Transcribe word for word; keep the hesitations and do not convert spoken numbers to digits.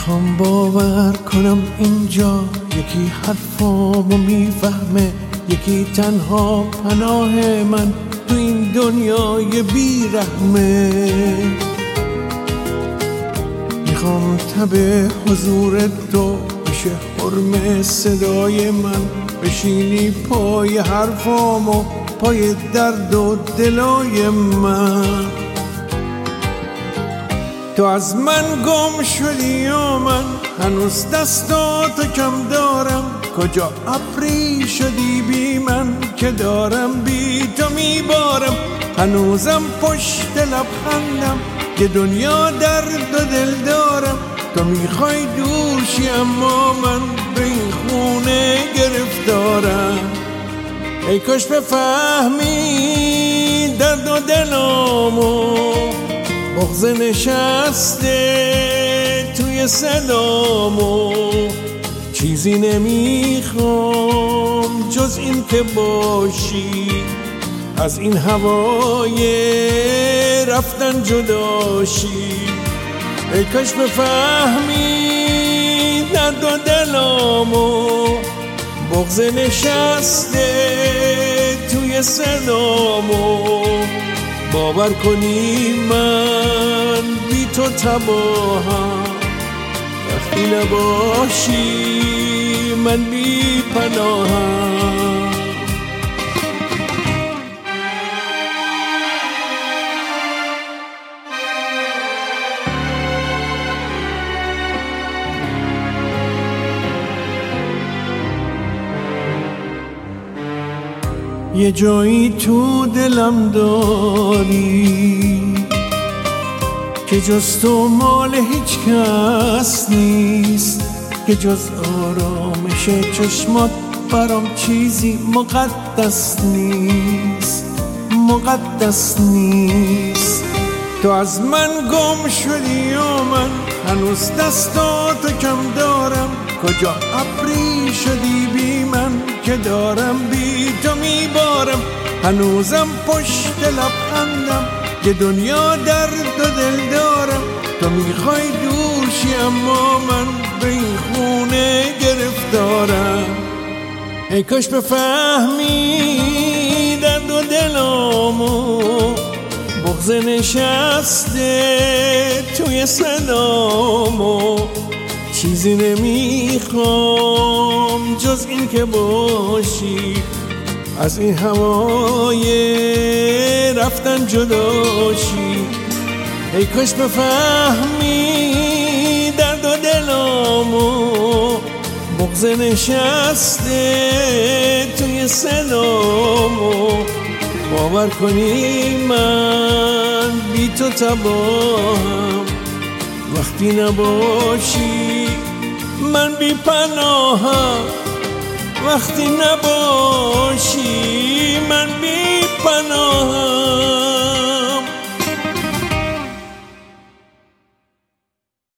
میخوام باور کنم اینجا یکی حرفامو میفهمه، یکی تنها پناه من تو این دنیای بیرحمه. میخوام تب حضور تو بشه حرم صدای من، بشینی پای حرفامو، پای درد و دلای من. تو از من گم شدی و من هنوز دستاتو کم دارم، کجا ابری شدی بی من که دارم بی تو میبارم. هنوزم پشت لبخندم که دنیا درد و دل دارم. تو میخوای دورشی اما من به این خونه گرفتارم. ای کاش بفهمی درد و دلامو، بغض نشسته توی صدامو. چیزی نمیخوام جز این که باشی، از این هوای رفتن جداشی. ای کاش بفهمی درد و دلامو، بغض نشسته توی صدامو. باور کنی من بی تو تباهم، وقتی نباشی من بی پناهم. یه جایی تو دلم داری که جز تو مال هیچ کس نیست، که جز آرامش چشمات برام چیزی مقدس نیست، مقدس نیست. تو از من گم شدی و من هنوز دستاتو کم دارم، کجا ابری شدی بی من که دارم بی تو میبارم. هنوزم پشت لبخندم که دنیا درد و دل دارم. تو میخوای دورشی اما من به این خونه گرفتارم. ای کاش بفهمی درد و دلامو، بغض نشسته توی صدامو. چیزی نمیخوام جز این که باشی، از این هوای رفتن جداشی. ای کاش بفهمی درد و دلامو، بغض نشسته توی صدامو. باور کنی من بی تو تباهم، وقتی نباشی من بی پناهم. وقتی نباشی